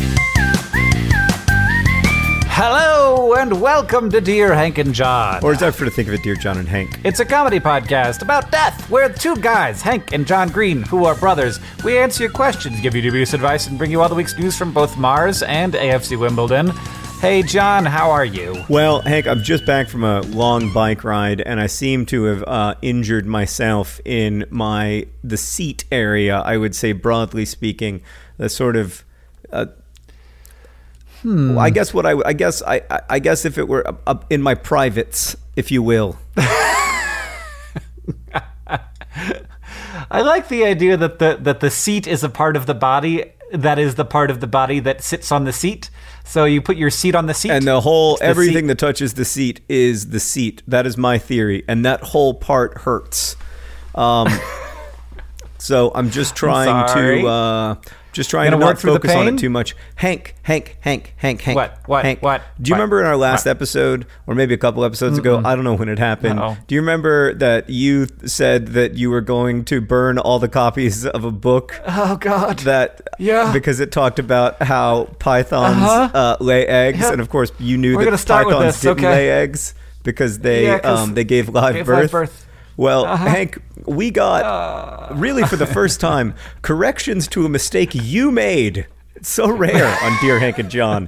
Hello and welcome to Dear Hank and John. Or as I prefer to think of it, Dear John and Hank. It's a comedy podcast about death, where two guys, Hank and John Green, who are brothers, we answer your questions, give you dubious advice, and bring you all the week's news from both Mars and AFC Wimbledon. Hey, John, how are you? Well, Hank, I'm just back from a long bike ride, and I seem to have injured myself in the seat area, I would say, broadly speaking. The sort of... I guess if it were up in my privates, if you will. I like the idea that the seat is a part of the body that is the part of the body that sits on the seat. So you put your seat on the seat. And everything that touches the seat is the seat. That is my theory. And that whole part hurts. So I'm just trying to not focus on it too much. Hank. What? Hank. What? Do you remember in our last episode, or maybe a couple episodes ago, I don't know when it happened. Uh-oh. Do you remember that you said that you were going to burn all the copies of a book? Oh, God. Yeah. Because it talked about how pythons lay eggs. Yep. And of course, you knew We're that pythons didn't lay eggs because they gave live birth. Well, Hank, we got, really for the first time, corrections to a mistake you made. It's so rare on Dear Hank and John.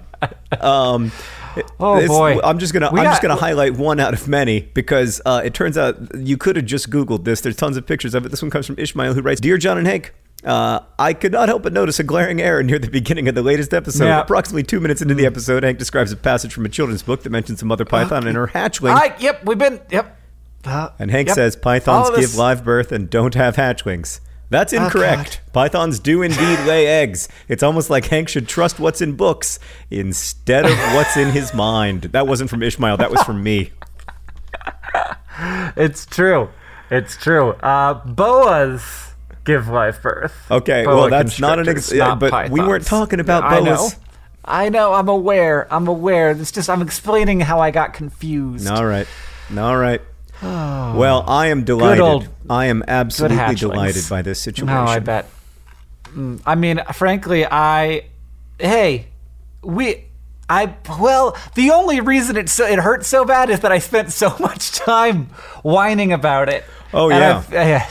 Boy. I'm just gonna highlight one out of many because it turns out you could have just Googled this. There's tons of pictures of it. This one comes from Ishmael, who writes, Dear John and Hank, I could not help but notice a glaring error near the beginning of the latest episode. Yeah. Approximately 2 minutes into the episode, Hank describes a passage from a children's book that mentions some other python and her hatchling. Yep. And Hank says pythons give live birth and don't have hatchlings. That's incorrect. Pythons do indeed lay eggs. It's almost like Hank should trust what's in books instead of what's in his mind. That wasn't from Ishmael. That was from me. It's true. Boas give live birth. Okay, well, that's not an example. But pythons. We weren't talking about boas. I know. I'm aware. It's just I'm explaining how I got confused. All right. Well, I am delighted. I am absolutely delighted by this situation. No, I bet. I mean, frankly, the only reason it hurt so bad is that I spent so much time whining about it. Oh, yeah.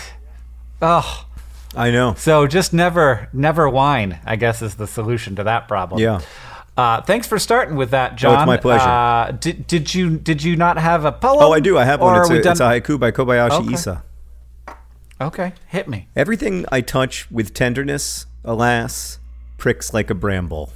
I know. So just never whine, I guess, is the solution to that problem. Yeah. Thanks for starting with that, John. Oh, it's my pleasure. Did you not have a poem? Oh, I do. I have one. It's a haiku by Kobayashi Isa. Okay, hit me. Everything I touch with tenderness, alas, pricks like a bramble.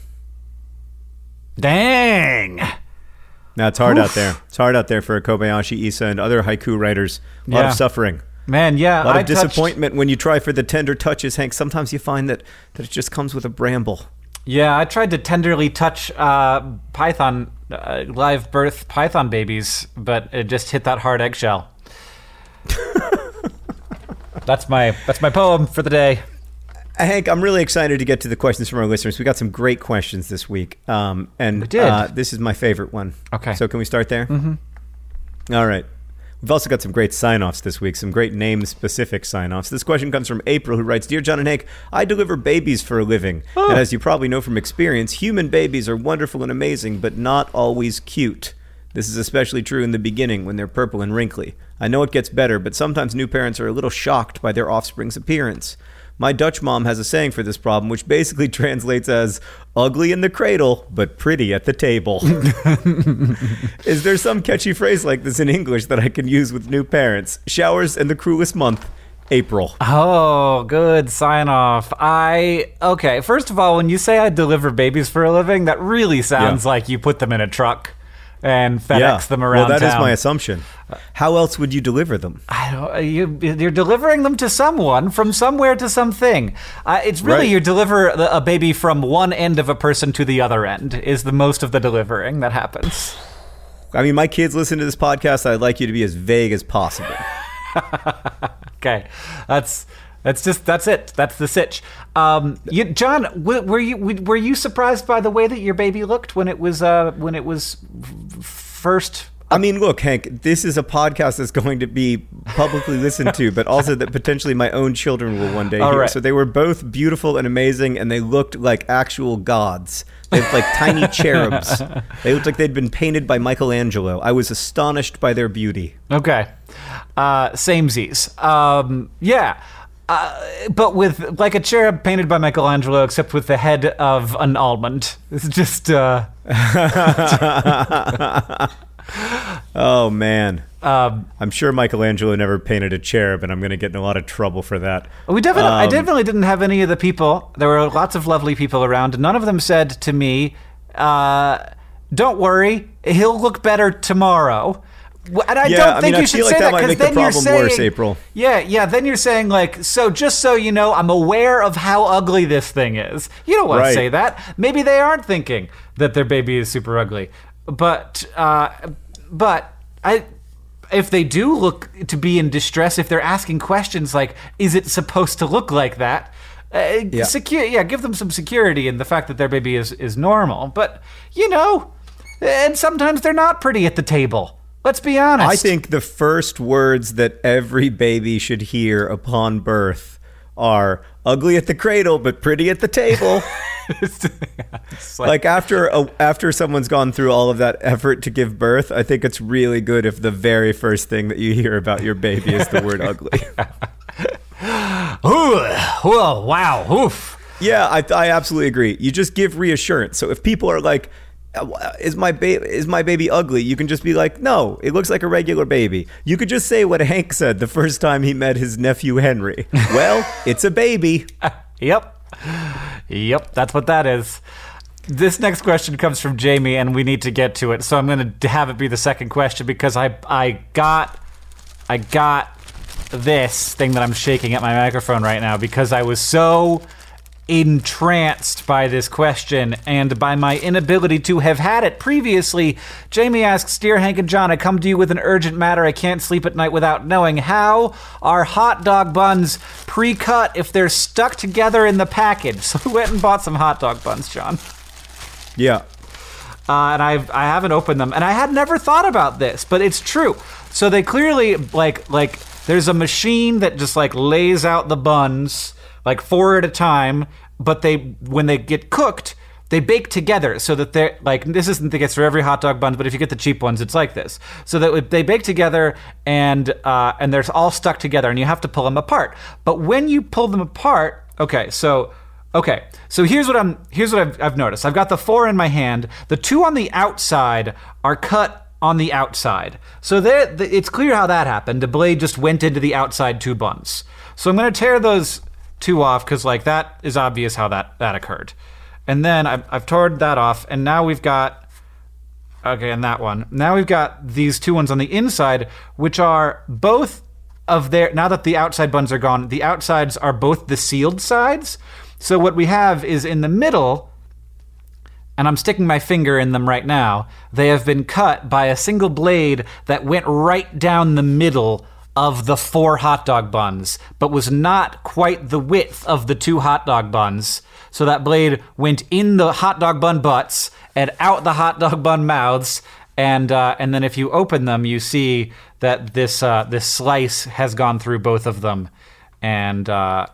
Dang. Now, it's hard out there. It's hard out there for Kobayashi Isa and other haiku writers. A lot of suffering. Man, yeah. A lot of disappointment when you try for the tender touches, Hank. Sometimes you find that it just comes with a bramble. Yeah, I tried to tenderly touch live birth python babies, but it just hit that hard eggshell. That's my poem for the day. Hank, I'm really excited to get to the questions from our listeners. We got some great questions this week, and we did. This is my favorite one. Okay. So can we start there? Mm-hmm. All right. We've also got some great sign-offs this week, some great name-specific sign-offs. This question comes from April, who writes, Dear John and Hank, I deliver babies for a living. Oh. And as you probably know from experience, human babies are wonderful and amazing, but not always cute. This is especially true in the beginning when they're purple and wrinkly. I know it gets better, but sometimes new parents are a little shocked by their offspring's appearance. My Dutch mom has a saying for this problem, which basically translates as ugly in the cradle, but pretty at the table. Is there some catchy phrase like this in English that I can use with new parents? Showers and the cruelest month, April. Oh, good sign off. Okay, first of all, when you say I deliver babies for a living, that really sounds like you put them in a truck and FedEx them around town. Well, that is my assumption. How else would you deliver them? You're delivering them to someone from somewhere to something. It's really you deliver a baby from one end of a person to the other end is the most of the delivering that happens. I mean, my kids listen to this podcast. I'd like you to be as vague as possible. Okay, that's it. That's the sitch. John, were you surprised by the way that your baby looked when it was first I mean, look, Hank, this is a podcast that's going to be publicly listened to, but also that potentially my own children will one day hear. Right. So they were both beautiful and amazing, and they looked like actual gods. They looked like tiny cherubs. They looked like they'd been painted by Michelangelo. I was astonished by their beauty. Okay. Samesies. Yeah. But with like a cherub painted by Michelangelo, except with the head of an almond. It's just... Oh, man. I'm sure Michelangelo never painted a cherub, and I'm going to get in a lot of trouble for that. I definitely didn't have any of the people. There were lots of lovely people around. None of them said to me, don't worry, he'll look better tomorrow. And I don't think you should say that, because then you're saying, worse, April. Yeah. Then you're saying, like, so just so you know, I'm aware of how ugly this thing is. You don't want to say that. Maybe they aren't thinking that their baby is super ugly, but if they do look to be in distress, if they're asking questions like, "Is it supposed to look like that?" Give them some security in the fact that their baby is normal. But and sometimes they're not pretty at the table. Let's be honest. I think the first words that every baby should hear upon birth are ugly at the cradle, but pretty at the table. It's like after someone's gone through all of that effort to give birth, I think it's really good if the very first thing that you hear about your baby is the word ugly. Oh, wow. Oof. Yeah, I absolutely agree. You just give reassurance. So if people are like, is my baby ugly? You can just be like, no, it looks like a regular baby. You could just say what Hank said the first time he met his nephew Henry. Well, it's a baby. Yep, that's what that is. This next question comes from Jamie, and we need to get to it. So I'm going to have it be the second question, because I got this thing that I'm shaking at my microphone right now because I was so entranced by this question and by my inability to have had it previously. Jamie asks, "Dear Hank and John, I come to you with an urgent matter. I can't sleep at night without knowing. How are hot dog buns pre-cut if they're stuck together in the package?" So we went and bought some hot dog buns, John. Yeah. And I haven't opened them, and I had never thought about this, but it's true. So they clearly like there's a machine that just like lays out the buns like 4 at a time, but when they get cooked, they bake together so that they're like, this isn't the case for every hot dog bun, but if you get the cheap ones, it's like this. So that they bake together and they're all stuck together, and you have to pull them apart. But when you pull them apart, so here's what I've noticed. I've got the 4 in my hand. The 2 on the outside are cut on the outside. So it's clear how that happened. The blade just went into the outside 2 buns. So I'm going to tear those 2 off, because like that is obvious how that occurred. And then I've torn that off, and now we've got and that one. Now we've got these 2 ones on the inside, which are both of their, now that the outside buns are gone, the outsides are both the sealed sides. So what we have is in the middle, and I'm sticking my finger in them right now, they have been cut by a single blade that went right down the middle of the 4 hot dog buns, but was not quite the width of the 2 hot dog buns. So that blade went in the hot dog bun butts and out the hot dog bun mouths. And then if you open them, you see that this slice has gone through both of them, and all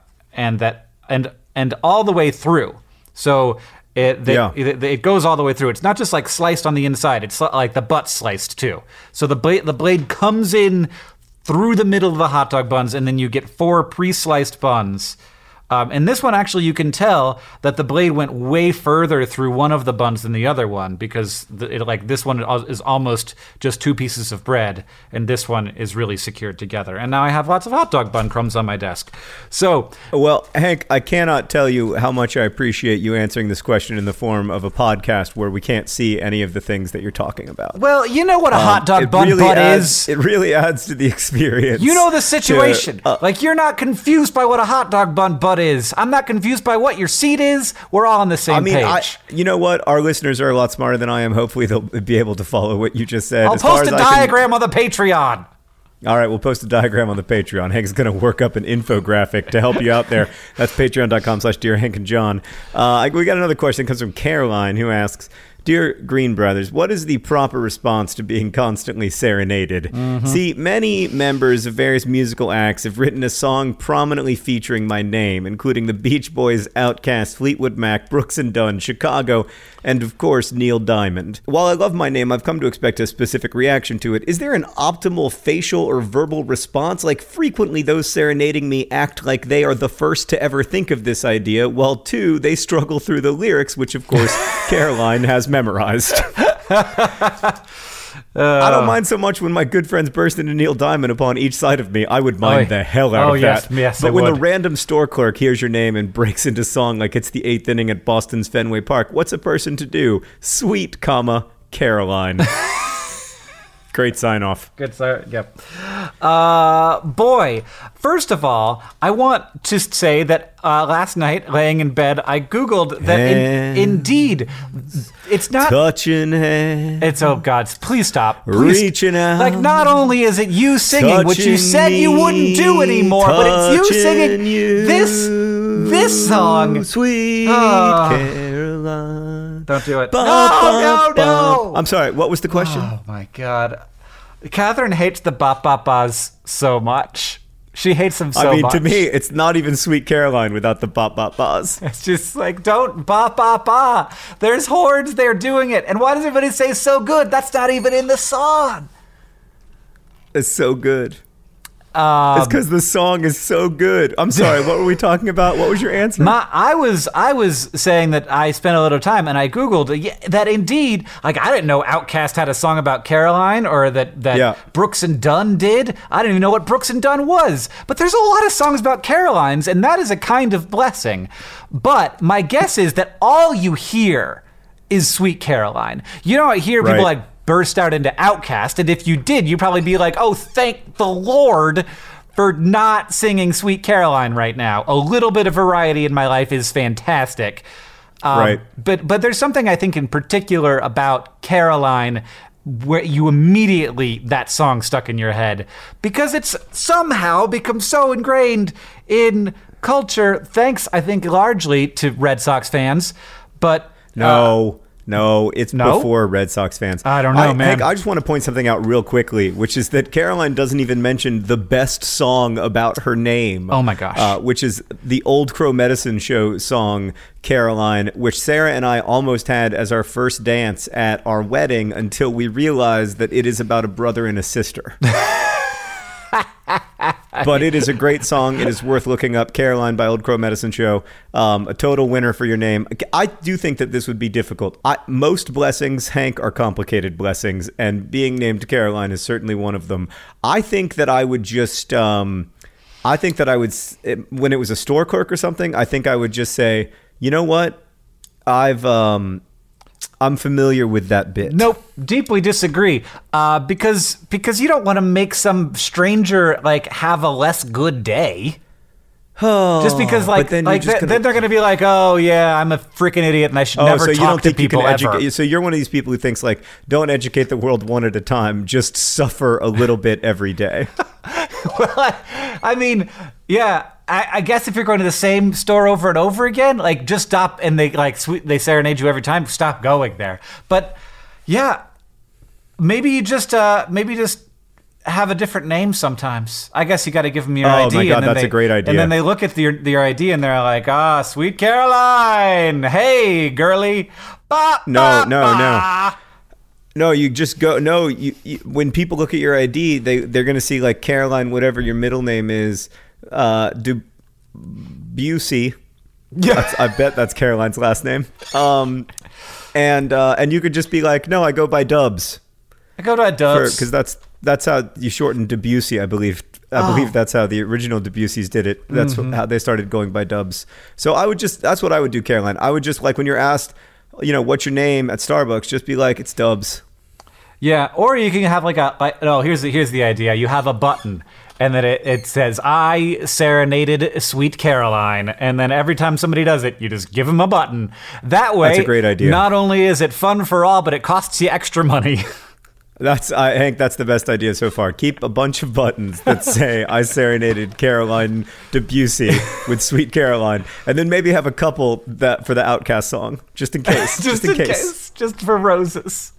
the way through. So it goes all the way through. It's not just like sliced on the inside; it's like the butt sliced too. So the blade comes in through the middle of the hot dog buns, and then you get 4 pre-sliced buns. And this one, actually, you can tell that the blade went way further through one of the buns than the other one, because this one is almost just 2 pieces of bread, and this one is really secured together. And now I have lots of hot dog bun crumbs on my desk. So, well, Hank, I cannot tell you how much I appreciate you answering this question in the form of a podcast where we can't see any of the things that you're talking about. Well, you know what a hot dog bun butt is. It really adds to the experience. You know the situation. You're not confused by what a hot dog bun butt is. I'm not confused by what your seat is. We're all on the same page. You know what? Our listeners are a lot smarter than I am. Hopefully they'll be able to follow what you just said. I'll post a diagram on the Patreon. All right, we'll post a diagram on the Patreon. Hank's going to work up an infographic to help you out there. That's patreon.com/dearhankandjohn. We got another question that comes from Caroline, who asks, Dear Green Brothers, what is the proper response to being constantly serenaded? See, many members of various musical acts have written a song prominently featuring my name, including the Beach Boys, Outkast, Fleetwood Mac, Brooks and Dunn, Chicago, and of course Neil Diamond. While I love my name, I've come to expect a specific reaction to it. Is there an optimal facial or verbal response? Like, frequently those serenading me act like they are the first to ever think of this idea, while two, they struggle through the lyrics, which of course Caroline has memorized. I don't mind so much when my good friends burst into Neil Diamond upon each side of me. I would mind the hell out of that. Yes, but when the random store clerk hears your name and breaks into song like it's the 8th inning at Boston's Fenway Park, what's a person to do? Sweet, Caroline. Great sign off. Good sign. Yep. Boy, first of all, I want to say that last night, laying in bed, I Googled that indeed, it's not touching hands. It's oh God, please stop. Please. Reaching out. Like, not only is it you singing, which you said you wouldn't do anymore, but it's you singing this song. Sweet Caroline. Don't do it. No. I'm sorry, what was the question? Oh my God. Catherine hates the bop bop bas so much. She hates them so much. To me, it's not even Sweet Caroline without the bop bop bas. It's just like, don't bop bop ba. There's hordes there doing it. And why does everybody say so good? That's not even in the song. It's so good. It's because the song is so good. I'm sorry, what were we talking about? What was your answer? I was saying that I spent a little time and I Googled that indeed, like, I didn't know Outkast had a song about Caroline, or that Brooks and Dunn did. I didn't even know what Brooks and Dunn was. But there's a lot of songs about Carolines, and that is a kind of blessing. But my guess is that all you hear is Sweet Caroline. You don't hear people like burst out into Outkast, and if you did, you'd probably be like, oh, thank the Lord for not singing Sweet Caroline right now. A little bit of variety in my life is fantastic. But there's something I think in particular about Caroline where you immediately, that song stuck in your head, because it's somehow become so ingrained in culture, thanks, I think, largely to Red Sox fans, but... No, it's before Red Sox fans. I don't know, man. Hank, I just want to point something out real quickly, which is that Caroline doesn't even mention the best song about her name. Oh, my gosh. Which is the Old Crow Medicine Show song, Caroline, which Sarah and I almost had as our first dance at our wedding until we realized that it is about a brother and a sister. But it is a great song. It is worth looking up. Caroline by Old Crow Medicine Show. A total winner for your name. I do think that this would be difficult. Most blessings, Hank, are complicated blessings, and being named Caroline is certainly one of them. I think that I would just... when it was a store clerk or something, I think I would just say, you know what? I'm familiar with that bit. Nope, deeply disagree. Because you don't want to make some stranger like have a less good day. Oh, just because then they're going to be like, oh yeah, I'm a freaking idiot and I should never talk to people ever. So you're one of these people who thinks like, don't educate the world one at a time, just suffer a little bit every day. Well, I mean, yeah. I guess if you're going to the same store over and over again, like, just stop, and they serenade you every time. Stop going there. But yeah, maybe you just have a different name sometimes. I guess you got to give them your ID. Oh my God, that's a great idea. And then they look at your ID and they're like, Sweet Caroline, hey girly. No. No, you just go. No, you when people look at your ID, they're going to see like Caroline, whatever your middle name is. Busey. Yeah, I bet that's Caroline's last name. And you could just be like, no, I go by Dubs. I go by Dubs because that's how you shorten Debussy. I believe that's how the original Debussys did it. That's how they started going by Dubs. So that's what I would do, Caroline. I would just, like, when you're asked, what's your name at Starbucks, just be like, it's Dubs. Yeah, or you can have here's the idea. You have a button. And then it says, I serenaded Sweet Caroline. And then every time somebody does it, you just give them a button. That way, that's a great idea. Not only is it fun for all, but it costs you extra money. Hank, that's the best idea so far. Keep a bunch of buttons that say I serenaded Caroline Debussy with Sweet Caroline, and then maybe have a couple that for the Outcast song, just in case. just in case. Just for roses.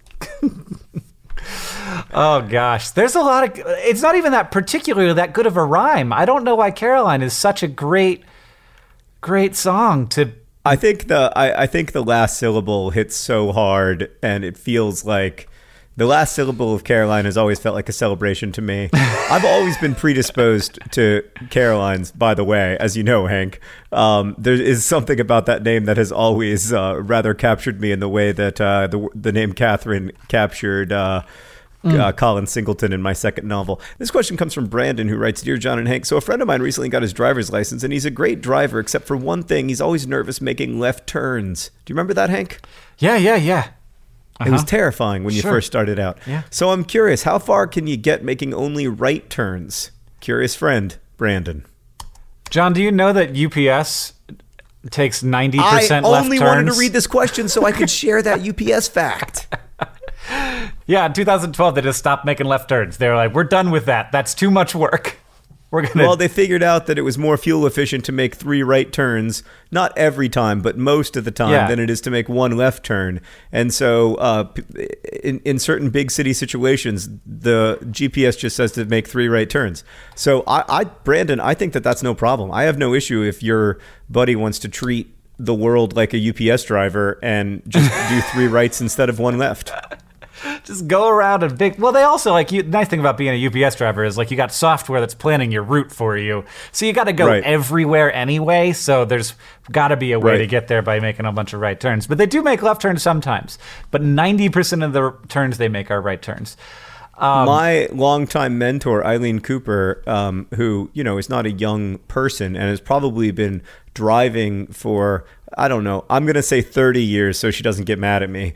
Oh gosh, there's a lot of. It's not even that particularly that good of a rhyme. I don't know why Caroline is such a great song to. I think the last syllable hits so hard, and it feels like the last syllable of Caroline has always felt like a celebration to me. I've always been predisposed to Carolines, by the way, as you know, Hank. There is something about that name that has always rather captured me in the way that the name Catherine captured Colin Singleton in my second novel. This question comes from Brandon, who writes, Dear John and Hank, so a friend of mine recently got his driver's license, and he's a great driver, except for one thing. He's always nervous making left turns. Do you remember that, Hank? Yeah. It was terrifying when you first started out. Yeah. So I'm curious, how far can you get making only right turns? Curious friend, Brandon. John, do you know that UPS takes 90% left turns? I only wanted to read this question so I could share that UPS fact. Yeah, in 2012, they just stopped making left turns. They were like, we're done with that. That's too much work. Well, they figured out that it was more fuel efficient to make 3 right turns, not every time, but most of the time, than it is to make 1 left turn. And so in certain big city situations, the GPS just says to make 3 right turns. So, Brandon, I think that that's no problem. I have no issue if your buddy wants to treat the world like a UPS driver and just do 3 rights instead of 1 left. Just go around a big. Well, they also nice thing about being a UPS driver is you got software that's planning your route for you, so you got to go everywhere anyway. So there's got to be a way to get there by making a bunch of right turns. But they do make left turns sometimes. But 90% of the turns they make are right turns. My longtime mentor, Eileen Cooper, who is not a young person and has probably been driving for, I don't know, I'm going to say 30 years, so she doesn't get mad at me.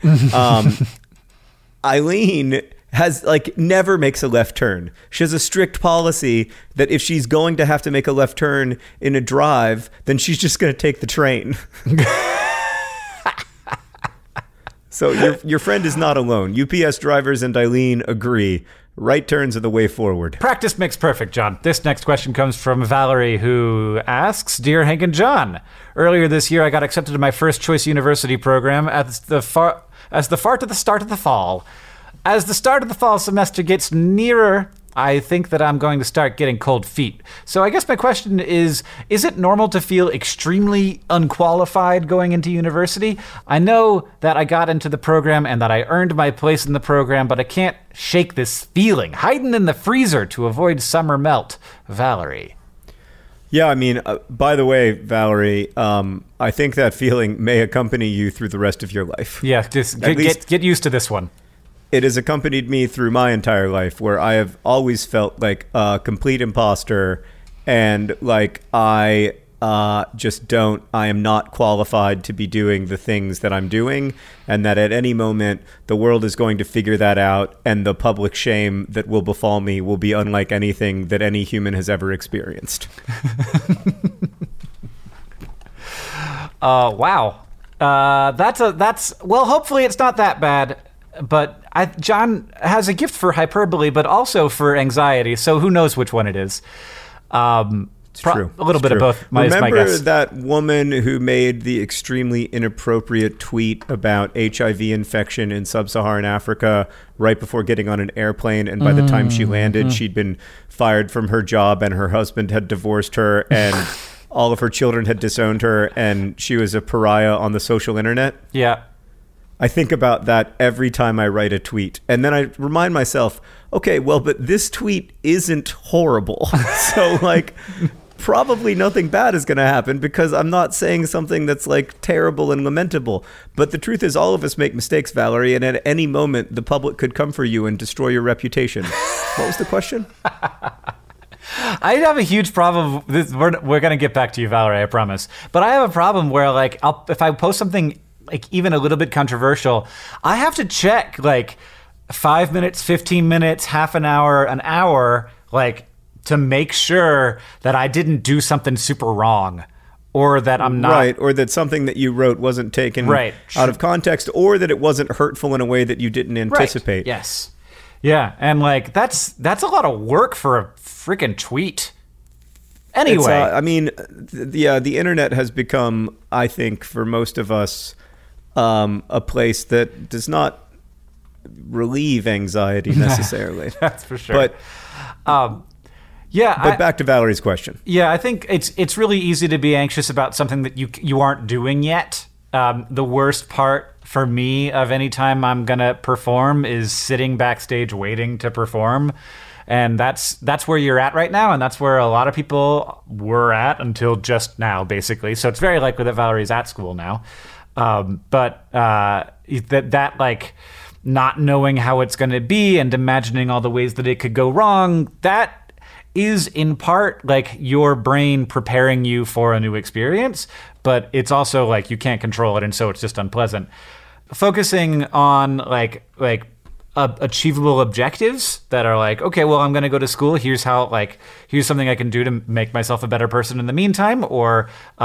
Eileen has never makes a left turn. She has a strict policy that if she's going to have to make a left turn in a drive, then she's just going to take the train. So your friend is not alone. UPS drivers and Eileen agree. Right turns are the way forward. Practice makes perfect, John. This next question comes from Valerie, who asks, Dear Hank and John, earlier this year I got accepted to my first choice university program as the start of the fall. As the start of the fall semester gets nearer, I think that I'm going to start getting cold feet. So I guess my question is it normal to feel extremely unqualified going into university? I know that I got into the program and that I earned my place in the program, but I can't shake this feeling, hiding in the freezer to avoid summer melt. Valerie. Yeah, I mean, by the way, Valerie, I think that feeling may accompany you through the rest of your life. Yeah, just get used to this one. It has accompanied me through my entire life, where I have always felt like a complete imposter and I am not qualified to be doing the things that I'm doing, and that at any moment the world is going to figure that out, and the public shame that will befall me will be unlike anything that any human has ever experienced. Wow. Well, hopefully it's not that bad. But John has a gift for hyperbole, but also for anxiety. So who knows which one it is? It's true. A little bit of both. Remember that woman who made the extremely inappropriate tweet about HIV infection in sub-Saharan Africa right before getting on an airplane, and by the time she landed, she'd been fired from her job, and her husband had divorced her, and all of her children had disowned her, and she was a pariah on the social internet? Yeah. I think about that every time I write a tweet. And then I remind myself, okay, well, but this tweet isn't horrible. So, probably nothing bad is going to happen because I'm not saying something that's, terrible and lamentable. But the truth is, all of us make mistakes, Valerie, and at any moment, the public could come for you and destroy your reputation. What was the question? I have a huge problem. We're going to get back to you, Valerie, I promise. But I have a problem where, if I post something even a little bit controversial, I have to check 5 minutes, 15 minutes, half an hour, to make sure that I didn't do something super wrong, or that I'm not right, or that something that you wrote wasn't taken out of context, or that it wasn't hurtful in a way that you didn't anticipate. Right. Yes. Yeah, and like that's a lot of work for a freaking tweet. Anyway, I mean, the internet has become, I think, for most of us, a place that does not relieve anxiety necessarily. That's for sure. But back to Valerie's question. Yeah, I think it's really easy to be anxious about something that you aren't doing yet. The worst part for me of any time I'm gonna perform is sitting backstage waiting to perform. And that's where you're at right now, and that's where a lot of people were at until just now, basically. So it's very likely that Valerie's at school now. But that like not knowing how it's going to be and imagining all the ways that it could go wrong, that is in part like your brain preparing you for a new experience, but it's also like you can't control it, and so it's just unpleasant. Focusing on like achievable objectives that are like, okay, well, I'm going to go to school. Here's something I can do to make myself a better person in the meantime. Or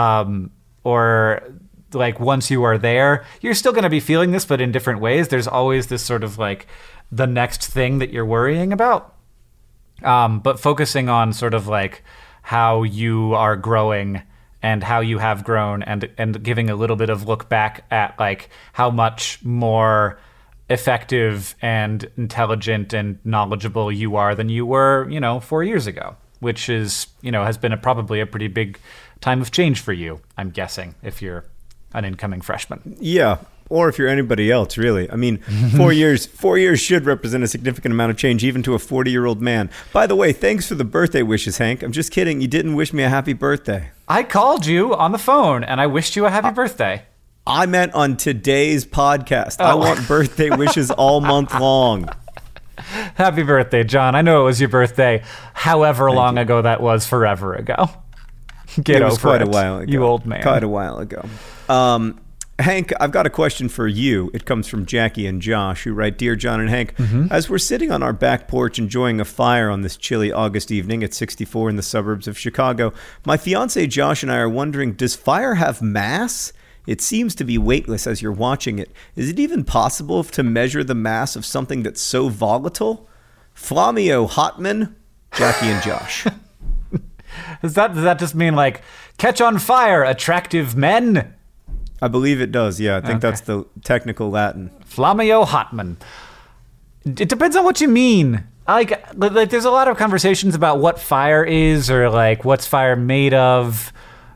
like once you are there, you're still going to be feeling this, but in different ways. There's always this sort of like the next thing that you're worrying about. But focusing on sort of like how you are growing and how you have grown, and giving a little bit of look back at like how much more effective and intelligent and knowledgeable you are than you were, 4 years ago, which is, has been probably a pretty big time of change for you, I'm guessing, if you're an incoming freshman. Yeah. Or if you're anybody else, really. I mean, 4 years should represent a significant amount of change, even to a 40-year-old man. By the way, thanks for the birthday wishes, Hank. I'm just kidding. You didn't wish me a happy birthday. I called you on the phone, and I wished you a happy birthday. I meant on today's podcast. Oh. I want birthday wishes all month long. Happy birthday, John. I know it was your birthday however long ago that was, forever ago. Get over it. It was quite a while ago. You old man. Quite a while ago. Hank, I've got a question for you. It comes from Jackie and Josh, who write, Dear John and Hank, as we're sitting on our back porch enjoying a fire on this chilly August evening at 64 in the suburbs of Chicago, my fiancé Josh and I are wondering, does fire have mass? It seems to be weightless as you're watching it. Is it even possible to measure the mass of something that's so volatile? Flamio Hotman, Jackie and Josh. Does that just mean like, catch on fire, attractive men? I believe it does, yeah. I think that's the technical Latin. Flamio Hotman. It depends on what you mean. Like there's a lot of conversations about what fire is, or like what's fire made of.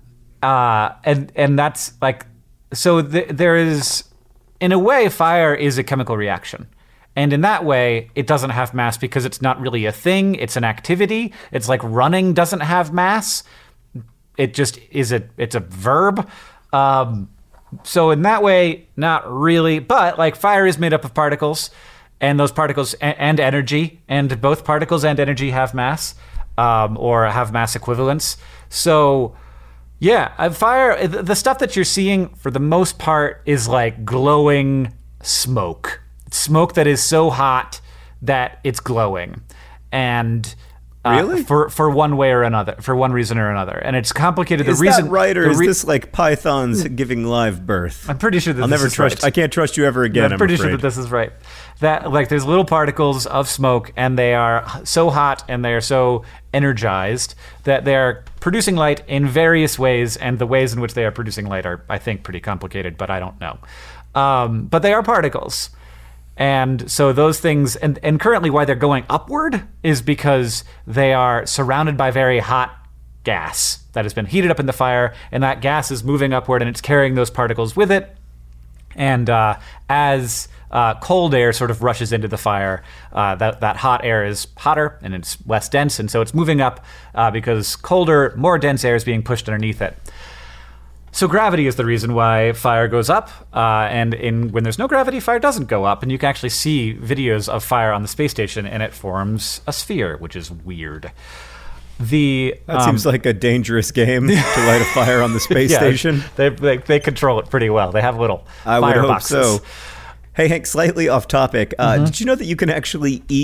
And that's like, so there is, in a way, fire is a chemical reaction. And in that way, it doesn't have mass because it's not really a thing. It's an activity. It's like running doesn't have mass. It just is it's a verb. So in that way, not really. But like fire is made up of particles, and those particles and energy, and both particles and energy have mass, or have mass equivalence. So yeah, fire, the stuff that you're seeing for the most part is like glowing smoke. Smoke that is so hot that it's glowing. And really? For one way or another, for one reason or another. And it's complicated. Is that right, or is this like pythons giving live birth? I'm pretty sure that this is right. I can't trust you ever again, I'm pretty sure that this is right. That like there's little particles of smoke, and they are so hot and they are so energized that they are producing light in various ways, and the ways in which they are producing light are, I think, pretty complicated, but I don't know. But they are particles. And so those things, and currently why they're going upward is because they are surrounded by very hot gas that has been heated up in the fire, and that gas is moving upward, and it's carrying those particles with it. And as cold air sort of rushes into the fire, that hot air is hotter and it's less dense, and so it's moving up because colder, more dense air is being pushed underneath it. So gravity is the reason why fire goes up, and when there's no gravity, fire doesn't go up, and you can actually see videos of fire on the space station, and it forms a sphere, which is weird. That seems like a dangerous game to light a fire on the space station. They control it pretty well. They have little I fire would hope boxes. So. Hey, Hank, slightly off topic. Did you know that you can actually eat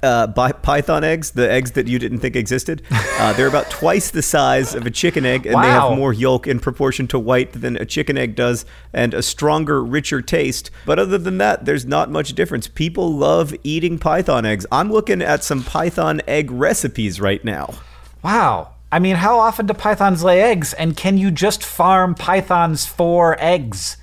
python eggs, the eggs that you didn't think existed. They're about twice the size of a chicken egg, and Wow. they have more yolk in proportion to white than a chicken egg does, and a stronger, richer taste. But other than that, there's not much difference. People love eating python eggs. I'm looking at some python egg recipes right now. Wow. I mean, how often do pythons lay eggs, and can you just farm pythons for eggs?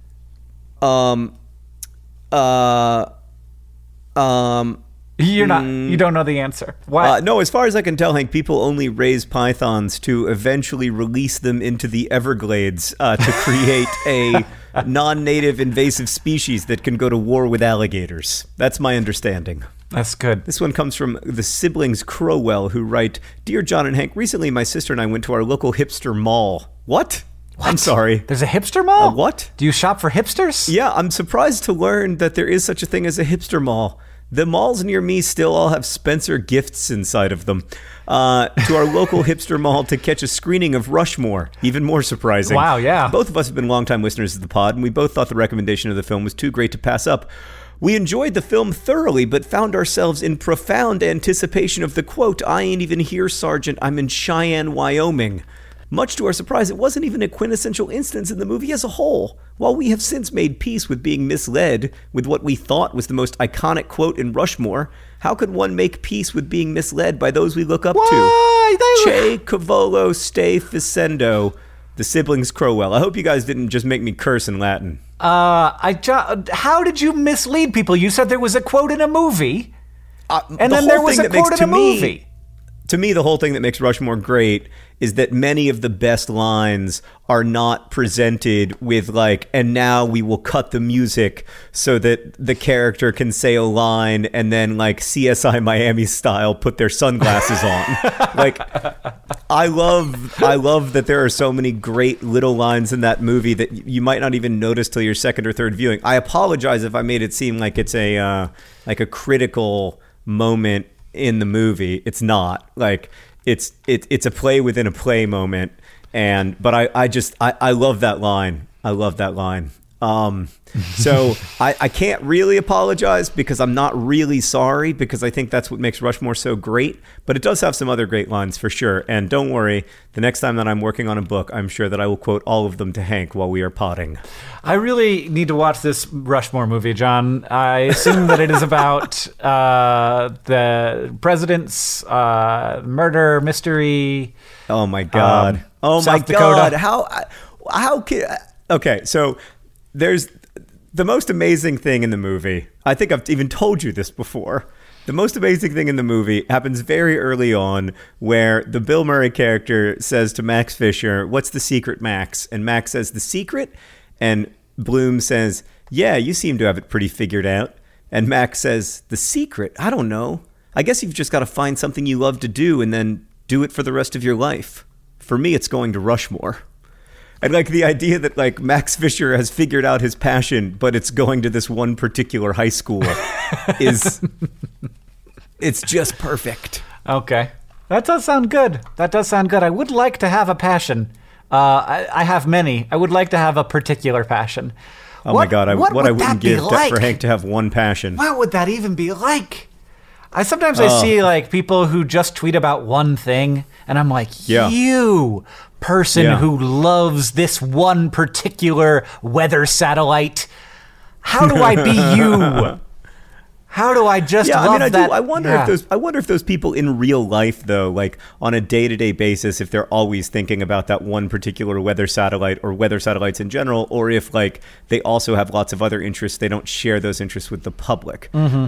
You don't know the answer. What? No, as far as I can tell, Hank, people only raise pythons to eventually release them into the Everglades to create a non-native invasive species that can go to war with alligators. That's my understanding. That's good. This one comes from the siblings Crowell, who write, Dear John and Hank, recently my sister and I went to our local hipster mall. What? I'm sorry. There's a hipster mall? What? Do you shop for hipsters? Yeah, I'm surprised to learn that there is such a thing as a hipster mall. The malls near me still all have Spencer Gifts inside of them. To our local hipster mall to catch a screening of Rushmore. Even more surprising. Wow, yeah. Both of us have been longtime listeners of the pod, and we both thought the recommendation of the film was too great to pass up. We enjoyed the film thoroughly, but found ourselves in profound anticipation of the quote, I ain't even here, Sergeant, I'm in Cheyenne, Wyoming. Much to our surprise, it wasn't even a quintessential instance in the movie as a whole. While we have since made peace with being misled with what we thought was the most iconic quote in Rushmore, how could one make peace with being misled by those we look up to? Che Cavolo Ste Facendo, the siblings Crowell. I hope you guys didn't just make me curse in Latin. How did you mislead people? You said there was a quote in a movie, and then there was a quote in a movie. To me, the whole thing that makes Rushmore great is that many of the best lines are not presented with like, and now we will cut the music so that the character can say a line and then like CSI Miami style put their sunglasses on. Like, I love that there are so many great little lines in that movie that you might not even notice till your second or third viewing. I apologize if I made it seem like it's a critical moment in the movie. It's not. Like, it's a play within a play moment, but I love that line. I love that line. So I can't really apologize because I'm not really sorry, because I think that's what makes Rushmore so great. But it does have some other great lines for sure. And don't worry, the next time that I'm working on a book, I'm sure that I will quote all of them to Hank while we are potting. I really need to watch this Rushmore movie, John. I assume that it is about the president's murder mystery. Oh my God! South Dakota. How can? Okay, so there's the most amazing thing in the movie. I think I've even told you this before. The most amazing thing in the movie happens very early on, where the Bill Murray character says to Max Fisher, "What's the secret, Max?" And Max says, "The secret?" And Bloom says, "Yeah, you seem to have it pretty figured out." And Max says, "The secret? I don't know. I guess you've just got to find something you love to do and then do it for the rest of your life. For me, it's going to Rushmore." And like the idea that like Max Fisher has figured out his passion, but it's going to this one particular high school it's just perfect. Okay. That does sound good. I would like to have a passion. I have many. I would like to have a particular passion. Oh my God. What I wouldn't give for Hank to have one passion. What would that even be like? I see like people who just tweet about one thing, and I'm like, you person who loves this one particular weather satellite, how do I be you? How do I just love that? I wonder if those people in real life, though, like on a day-to-day basis, if they're always thinking about that one particular weather satellite or weather satellites in general, or if like they also have lots of other interests, they don't share those interests with the public. Mm-hmm.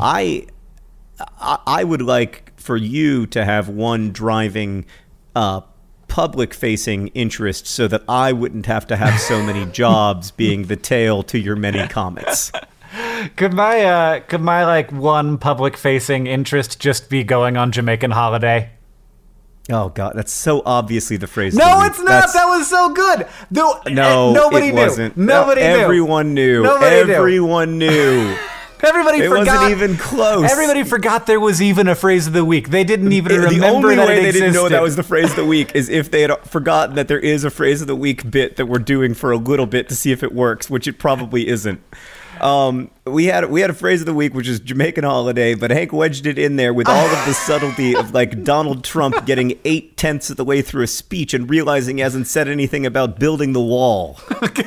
I would like for you to have one driving public-facing interest so that I wouldn't have to have so many jobs being the tail to your many comets. Could my like one public-facing interest just be going on Jamaican holiday? Oh God, that's so obviously the phrase. No, it's not. That was so good. No, nobody it knew. Wasn't. Nobody knew. Everyone knew. Everyone knew. Everybody it forgot. Wasn't even close. Everybody forgot there was even a phrase of the week. They didn't even remember the only that way it they existed. didn't know that was the phrase of the week is if they had forgotten that there is a phrase of the week bit that we're doing for a little bit to see if it works, which it probably isn't. We had a phrase of the week, which is Jamaican holiday, but Hank wedged it in there with all of the subtlety of like Donald Trump getting 8/10 of the way through a speech and realizing he hasn't said anything about building the wall.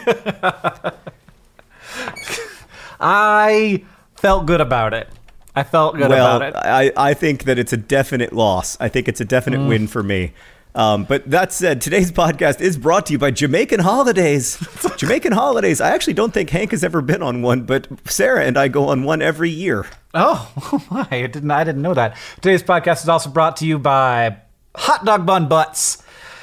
I felt good about it. About it. I think that it's a definite loss. I think it's a definite win for me. But that said, today's podcast is brought to you by Jamaican Holidays. Jamaican Holidays. I actually don't think Hank has ever been on one, but Sarah and I go on one every year. Oh my! I didn't know that. Today's podcast is also brought to you by Hot Dog Bun Butts.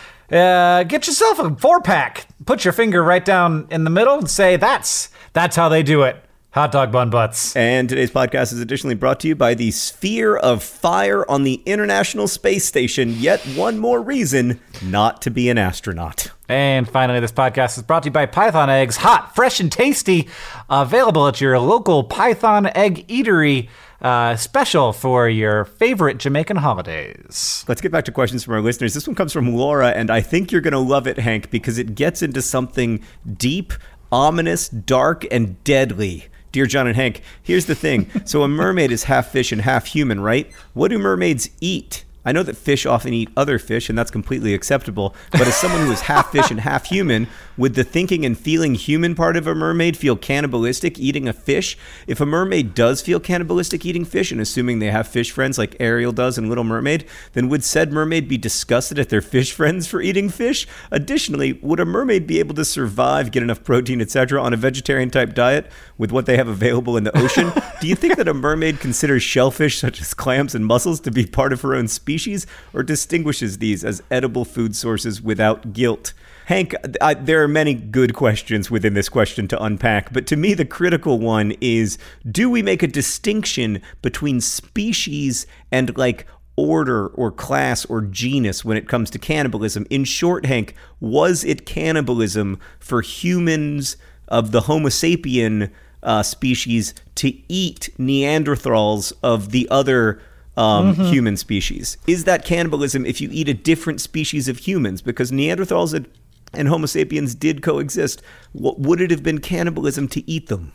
Get yourself a 4-pack. Put your finger right down in the middle and say, "That's how they do it." Hot Dog Bun Butts. And today's podcast is additionally brought to you by the Sphere of Fire on the International Space Station. Yet one more reason not to be an astronaut. And finally, this podcast is brought to you by Python Eggs. Hot, fresh, and tasty. Available at your local Python Egg Eatery. Special for your favorite Jamaican holidays. Let's get back to questions from our listeners. This one comes from Laura, and I think you're going to love it, Hank, because it gets into something deep, ominous, dark, and deadly. Dear John and Hank, here's the thing. So a mermaid is half fish and half human, right? What do mermaids eat? I know that fish often eat other fish, and that's completely acceptable. But as someone who is half fish and half human, would the thinking and feeling human part of a mermaid feel cannibalistic eating a fish? If a mermaid does feel cannibalistic eating fish, and assuming they have fish friends like Ariel does in Little Mermaid, then would said mermaid be disgusted at their fish friends for eating fish? Additionally, would a mermaid be able to survive, get enough protein, etc., on a vegetarian-type diet with what they have available in the ocean? Do you think that a mermaid considers shellfish such as clams and mussels to be part of her own species, or distinguishes these as edible food sources without guilt? Hank, there are many good questions within this question to unpack, but to me the critical one is, do we make a distinction between species and like order or class or genus when it comes to cannibalism? In short, Hank, was it cannibalism for humans of the Homo sapien species to eat Neanderthals of the other human species? Is that cannibalism if you eat a different species of humans? Because Neanderthals and Homo sapiens did coexist. Would it have been cannibalism to eat them?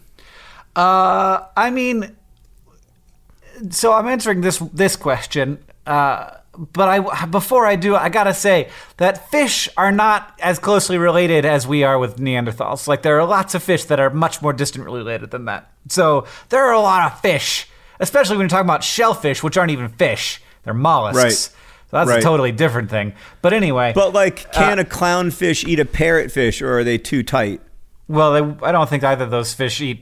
I mean, so I'm answering this question, but before I do, I gotta say that fish are not as closely related as we are with Neanderthals. Like, there are lots of fish that are much more distantly related than that. So there are a lot of fish, especially when you're talking about shellfish, which aren't even fish. They're mollusks. Right. So that's a totally different thing. But anyway. But like, can a clownfish eat a parrotfish, or are they too tight? Well, I don't think either of those fish eat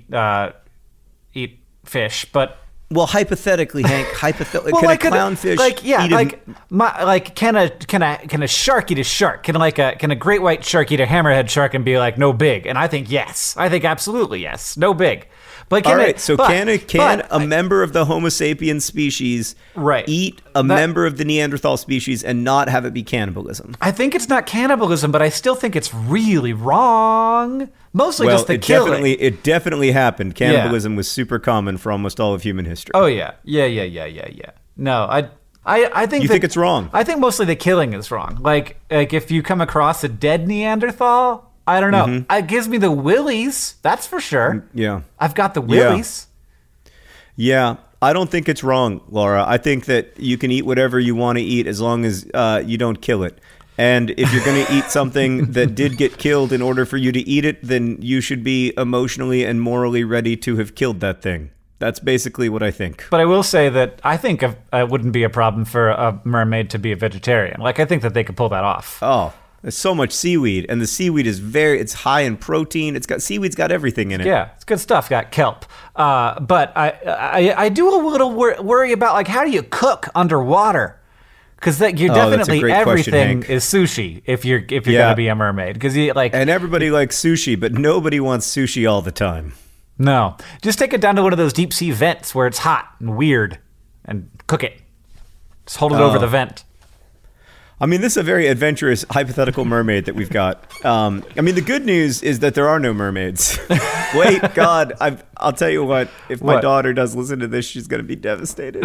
fish, but... Well, hypothetically, Hank, can like a clownfish eat can a shark eat a shark? Can a great white shark eat a hammerhead shark and be like, no big? And I think yes. I think absolutely yes. No big. But can a member of the Homo sapiens species eat a member of the Neanderthal species and not have it be cannibalism? I think it's not cannibalism, but I still think it's really wrong. Mostly just the killing. It definitely happened. Cannibalism was super common for almost all of human history. Oh yeah. No, I think you think it's wrong. I think mostly the killing is wrong. Like if you come across a dead Neanderthal, I don't know. Mm-hmm. It gives me the willies, that's for sure. Yeah. I've got the willies. Yeah. I don't think it's wrong, Laura. I think that you can eat whatever you want to eat as long as you don't kill it. And if you're going to eat something that did get killed in order for you to eat it, then you should be emotionally and morally ready to have killed that thing. That's basically what I think. But I will say that I think it wouldn't be a problem for a mermaid to be a vegetarian. Like, I think that they could pull that off. Oh, there's so much seaweed, and the seaweed is it's high in protein. Seaweed's got everything in it. Yeah, it's good stuff. Got kelp. But I do a little worry about, like, how do you cook underwater? Because definitely everything is sushi if you're gonna be a mermaid. Because and everybody likes sushi, but nobody wants sushi all the time. No, just take it down to one of those deep sea vents where it's hot and weird, and cook it. Just hold it over the vent. I mean, this is a very adventurous hypothetical mermaid that we've got. I mean, the good news is that there are no mermaids. Wait, God, I'll tell you what. If my daughter does listen to this, she's going to be devastated.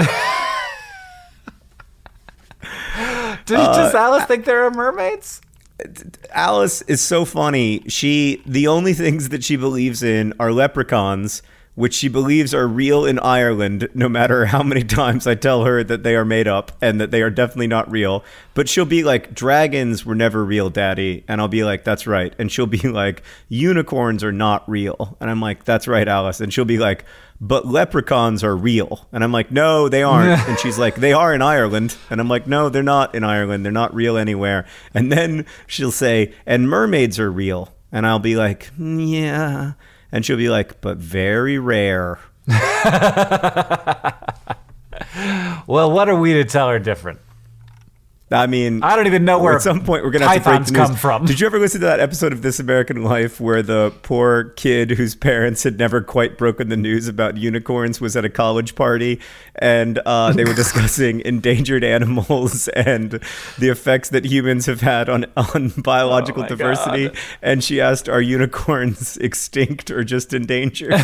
Does Alice think there are mermaids? Alice is so funny. The only things that she believes in are leprechauns, which she believes are real in Ireland, no matter how many times I tell her that they are made up and that they are definitely not real. But she'll be like, dragons were never real, Daddy. And I'll be like, that's right. And she'll be like, unicorns are not real. And I'm like, that's right, Alice. And she'll be like, but leprechauns are real. And I'm like, no, they aren't. And she's like, they are in Ireland. And I'm like, no, they're not in Ireland. They're not real anywhere. And then she'll say, and mermaids are real. And I'll be like, yeah. And she'll be like, but very rare. Well, what are we to tell her different? I mean, I don't even know where at some point we're going to have to break the news. Come from. Did you ever listen to that episode of This American Life where the poor kid whose parents had never quite broken the news about unicorns was at a college party and they were discussing endangered animals and the effects that humans have had on biological diversity? God. And she asked, are unicorns extinct or just endangered?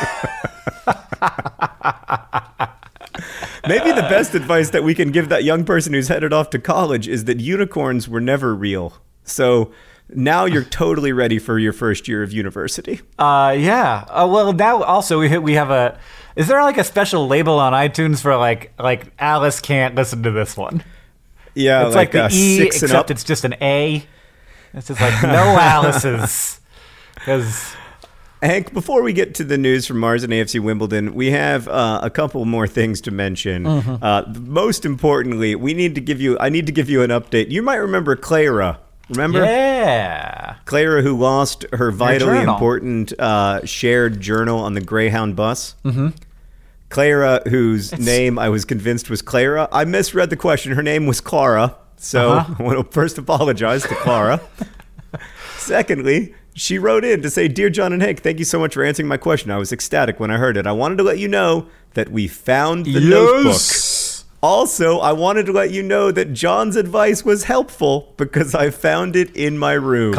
Maybe the best advice that we can give that young person who's headed off to college is that unicorns were never real. So now you're totally ready for your first year of university. Yeah. Well, now also we have a. Is there like a special label on iTunes for like Alice can't listen to this one? Yeah, it's like the E, except it's just an A. It's just like no Alice's because. Hank, before we get to the news from Mars and AFC Wimbledon, we have a couple more things to mention. Most importantly, I need to give you an update. You might remember Clara. Remember? Yeah. Clara, who lost her vitally important shared journal on the Greyhound bus. Mm-hmm. Clara, whose name I was convinced was Clara. I misread the question. Her name was Clara. So I want to first apologize to Clara. Secondly, she wrote in to say, Dear John and Hank, thank you so much for answering my question. I was ecstatic when I heard it. I wanted to let you know that we found the notebook. Also, I wanted to let you know that John's advice was helpful because I found it in my room.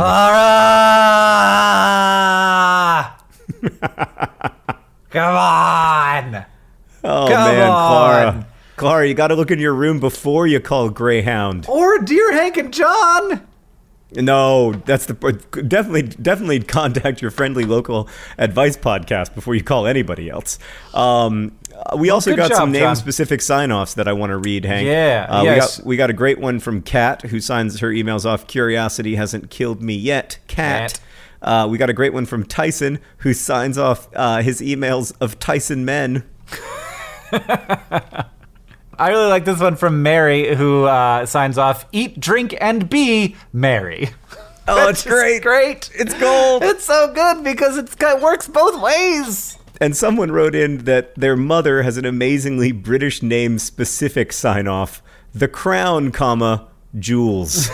Clara! Come on! Oh, man, Clara. Clara, you got to look in your room before you call Greyhound. Or Dear Hank and John! No, that's definitely contact your friendly local advice podcast before you call anybody else. We also got some name-specific sign-offs that I want to read, Hank. Yeah, yes. We got a great one from Kat, who signs her emails off, Curiosity hasn't killed me yet, Kat. We got a great one from Tyson, who signs off his emails of Tyson Men. I really like this one from Mary, who signs off, eat, drink, and be merry. Oh, it's great. Great. It's gold. It's so good because it works both ways. And someone wrote in that their mother has an amazingly British name-specific sign-off. The Crown, Jules.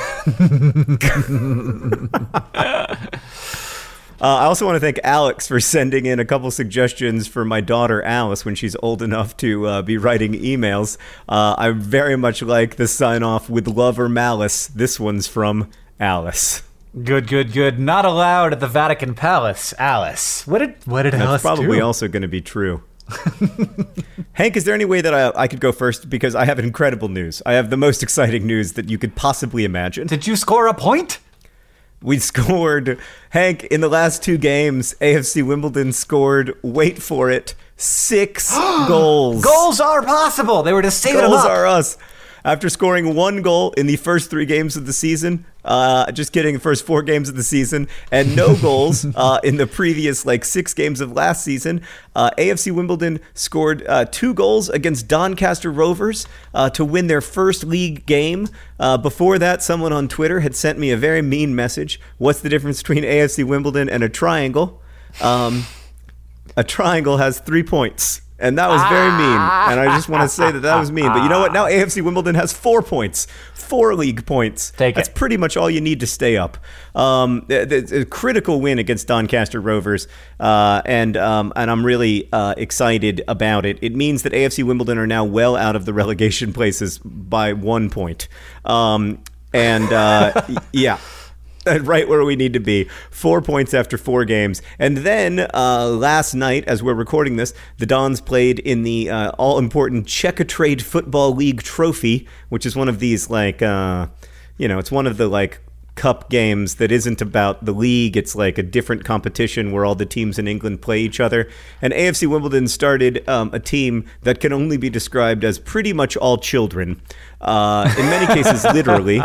I also want to thank Alex for sending in a couple suggestions for my daughter Alice when she's old enough to be writing emails. I very much like the sign-off with love or malice. This one's from Alice. Good. Not allowed at the Vatican Palace, Alice. What did Alice do? That's probably also going to be true. Hank, is there any way that I could go first? Because I have incredible news. I have the most exciting news that you could possibly imagine. Did you score a point? We scored, Hank, in the last two games, AFC Wimbledon scored, wait for it, 6 goals. Goals are possible. They were just saving them up. Goals are us. After scoring 1 goal in the first 3 games of the season, just kidding, the first 4 games of the season, and no goals in the previous 6 games of last season, AFC Wimbledon scored 2 goals against Doncaster Rovers to win their first league game. Before that, someone on Twitter had sent me a very mean message. What's the difference between AFC Wimbledon and a triangle? A triangle has 3 points. And that was very mean. And I just want to say that was mean. But you know what? Now AFC Wimbledon has 4 points. 4 league points. That's pretty much all you need to stay up. A critical win against Doncaster Rovers. And I'm really excited about it. It means that AFC Wimbledon are now well out of the relegation places by 1 point. And yeah. Right where we need to be. 4 points after 4 games. And then last night, as we're recording this, the Dons played in the all-important Checkatrade Football League trophy, which is one of these, like, it's one of the, like, cup games that isn't about the league. It's like a different competition where all the teams in England play each other. And AFC Wimbledon started a team that can only be described as pretty much all children. In many cases, literally.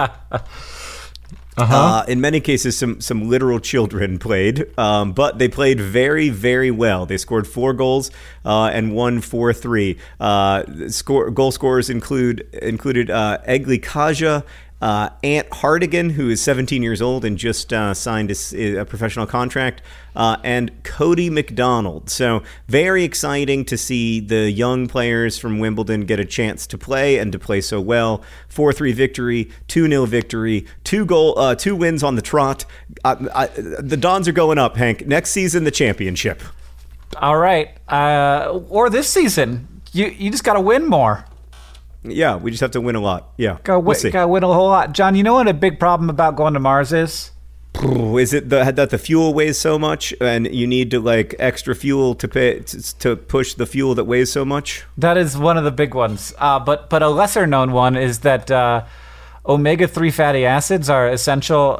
In many cases, some literal children played, but they played very, very well. They scored 4 goals and won 4-3. Goal scorers included Egli Kaja, Ant Hardigan, who is 17 years old and just signed a professional contract, and Cody McDonald. So very exciting to see the young players from Wimbledon get a chance to play and to play so well. 4-3 victory, 2-0 victory, 2 wins on the trot. The Dons are going up, Hank. Next season, the championship. All right. Or this season. You just got to win more. Yeah, we just have to win a lot. Yeah, we'll see. Gotta win a whole lot. John, you know what a big problem about going to Mars is? Is it that the fuel weighs so much and you need to like extra fuel to push the fuel that weighs so much? That is one of the big ones. But a lesser known one is that omega-3 fatty acids are essential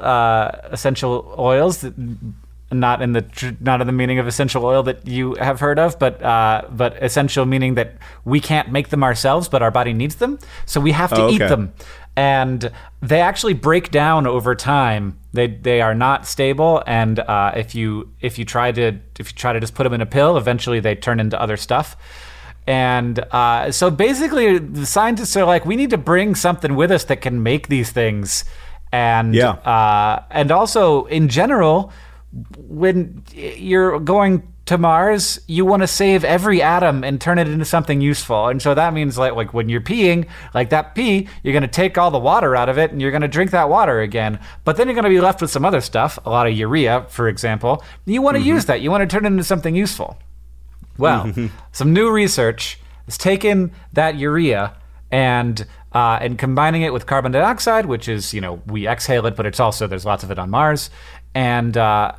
oils that, not in the meaning of essential oil that you have heard of, but essential meaning that we can't make them ourselves, but our body needs them, so we have to eat them. And they actually break down over time. They are not stable, and if you try to just put them in a pill, eventually they turn into other stuff. And so basically, the scientists are like, we need to bring something with us that can make these things, and also in general, when you're going to Mars, you want to save every atom and turn it into something useful. And so that means like when you're peeing, like that pee, you're going to take all the water out of it and you're going to drink that water again. But then you're going to be left with some other stuff, a lot of urea, for example. You want to use that. You want to turn it into something useful. Well, some new research has taken that urea and combining it with carbon dioxide, which is, we exhale it, but it's also, there's lots of it on Mars, and a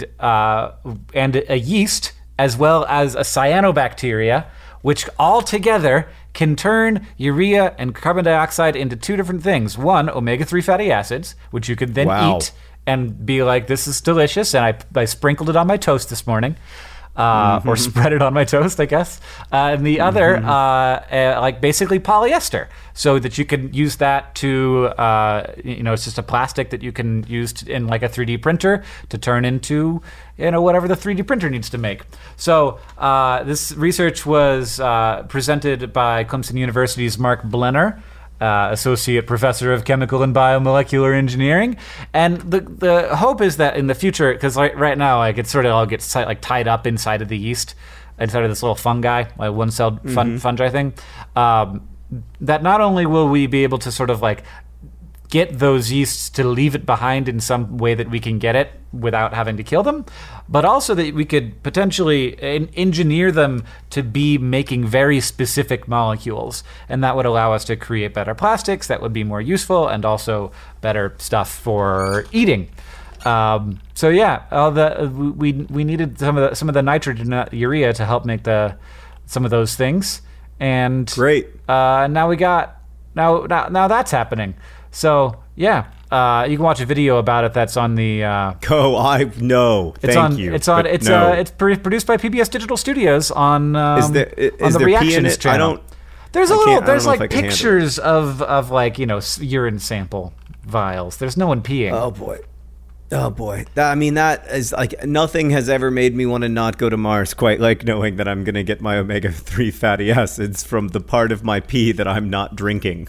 yeast, as well as a cyanobacteria, which all together can turn urea and carbon dioxide into 2 different things. One, omega-3 fatty acids, which you could then eat and be like, this is delicious, and I sprinkled it on my toast this morning. Or spread it on my toast, I guess. And the other, like basically polyester, so that you can use that to, it's just a plastic that you can use in like a 3D printer to turn into, whatever the 3D printer needs to make. So this research was presented by Clemson University's Mark Blenner, Associate Professor of Chemical and Biomolecular Engineering, and the hope is that in the future, because right now, like it sort of all gets like tied up inside of the yeast, inside of this little fungi, like one-celled fungi thing, that not only will we be able to sort of like get those yeasts to leave it behind in some way that we can get it without having to kill them, but also that we could potentially engineer them to be making very specific molecules. And that would allow us to create better plastics that would be more useful and also better stuff for eating. So yeah, we needed some of the nitrogen urea to help make some of those things. And great. Now that's happening. So yeah, you can watch a video about it. That's on the. Thank you. It's produced by PBS Digital Studios on. Is there the Reactions channel. There's like pictures of like urine sample vials. There's no one peeing. Oh boy. I mean, that is like, nothing has ever made me want to not go to Mars quite like knowing that I'm going to get my omega-3 fatty acids from the part of my pee that I'm not drinking.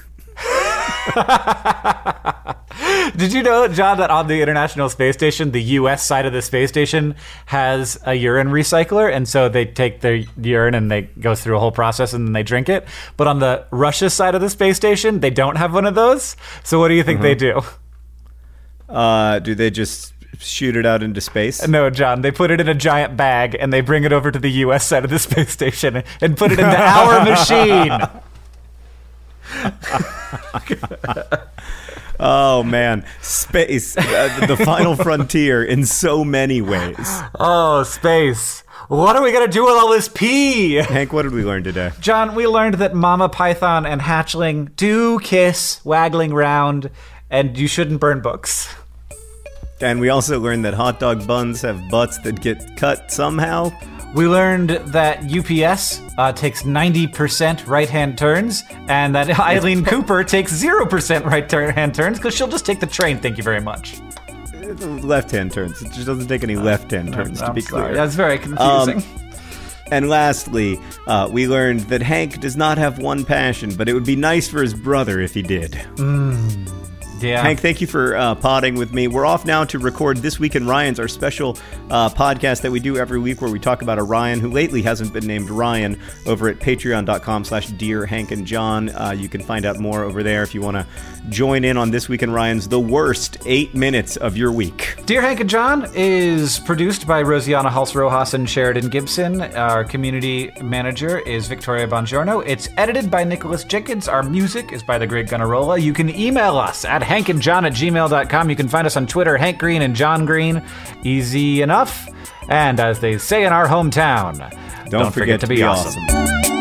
Did you know, John, that on the International Space Station, the U.S. side of the space station has a urine recycler, and so they take their urine and they go through a whole process and then they drink it. But on the Russia side of the space station, they don't have one of those. So what do you think they do? Do they just shoot it out into space? No, John, they put it in a giant bag and they bring it over to the U.S. side of the space station and put it into our machine. Oh, man. Space, the final frontier in so many ways. Oh, space. What are we going to do with all this pee? Hank, what did we learn today? John, we learned that Mama Python and Hatchling do kiss, waggling round, and you shouldn't burn books. And we also learned that hot dog buns have butts that get cut somehow. We learned that UPS takes 90% right-hand turns, and that Eileen Cooper takes 0% right-hand turns because she'll just take the train, thank you very much. Left-hand turns. It just doesn't take any left-hand turns, to be clear. That's very confusing. And lastly, we learned that Hank does not have one passion, but it would be nice for his brother if he did. Yeah. Hank, thank you for podding with me. We're off now to record This Week in Ryans, our special podcast that we do every week where we talk about a Ryan who lately hasn't been named Ryan over at patreon.com/Dear Hank and John. You can find out more over there if you want to join in on This Week in Ryans, the worst 8 minutes of your week. Dear Hank and John is produced by Rosianna Hulse-Rojas and Sheridan Gibson. Our community manager is Victoria Bongiorno. It's edited by Nicholas Jenkins. Our music is by The Great Gunnarola. You can email us at hankandjohn@gmail.com. You can find us on Twitter, Hank Green and John Green. Easy enough. And as they say in our hometown, don't forget to be awesome.